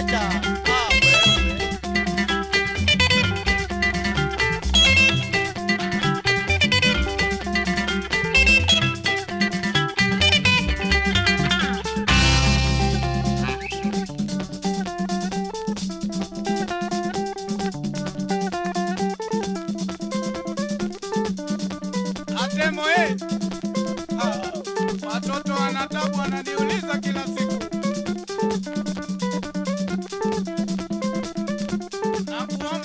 Acha. Wewe. Atemo watoto wanatabu wananiuliza kila siku. Na